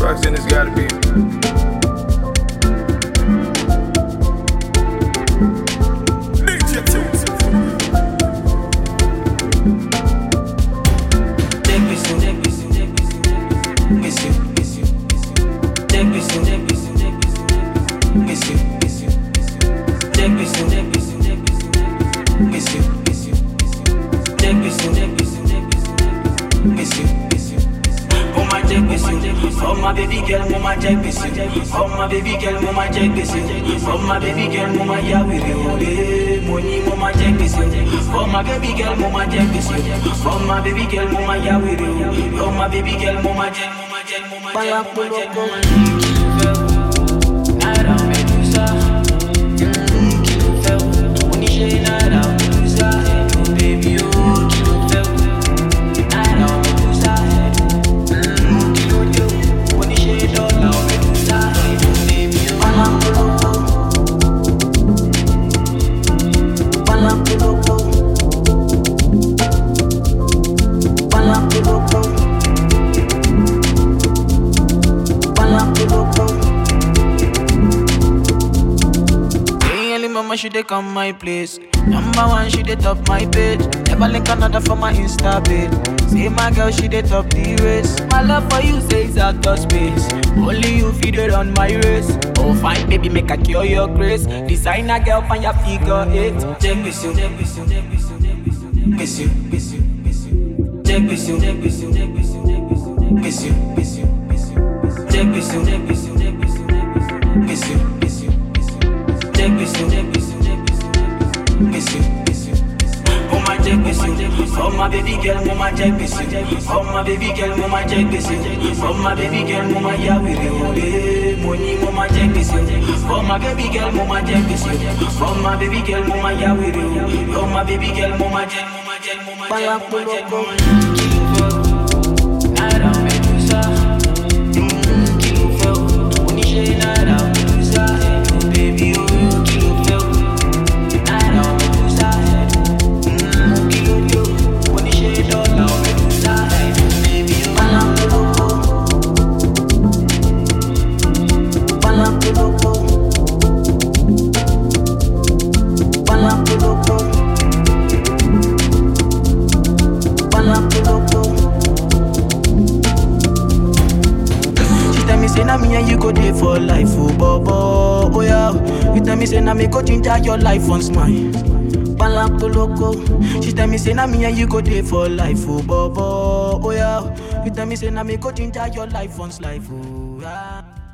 fucks, then it's gotta be. Oh my baby girl, mama check this. Oh my baby girl, mama check this. Oh my baby girl, mama ya we re money, mama check this. Oh my baby girl, mama check this. Oh my baby girl, mama ya we re. Oh my baby girl, mama check, mama check, mama check, mama check. Nada medusa, kilo feo. Oníṣe nada medusa, baby oh kilo feo. Nada medusa, kilo yo. Oníṣe dọ́là medusa, baby oh. Palapoloko, palapoloko, palapoloko. Mama, she dey come my place. Number one, she dey top my page. Never link another for my Insta page. Say my girl, she dey top the race. My love for you says out of space. Only you feed it on my race. Oh fine, baby, make a cure your grace. Designer girl, find your figure eight. Check this you, check this you, check this you, check this you, miss you, miss you, miss you. Check this you, check this you, check this you, check this you, miss you, miss you, miss you. Check this you, check this you, check this you, miss you, miss you. Check this you, check this you, check this you, miss you, miss you. Oh my check this you, oh my baby girl, mama check this you. Oh my baby girl, mama check this you. Oh my baby girl, mama ya we re money, mama check this you. Oh my baby girl, mama check this you. Oh my baby girl, mama ya we re. Oh my baby girl, mama check, mama check, mama check, mama check, mama check. Nada medusa, kilo feo. Oníṣe nada medusa, baby oh. Say na me and you go there for life, oh bobo, oh yeah. You tell me say na me go ginger your life once mine. Palapoloko. She tell me say na me and you go there for life, oh bobo, oh yeah. You tell me say na me go ginger your life once life, oh yeah.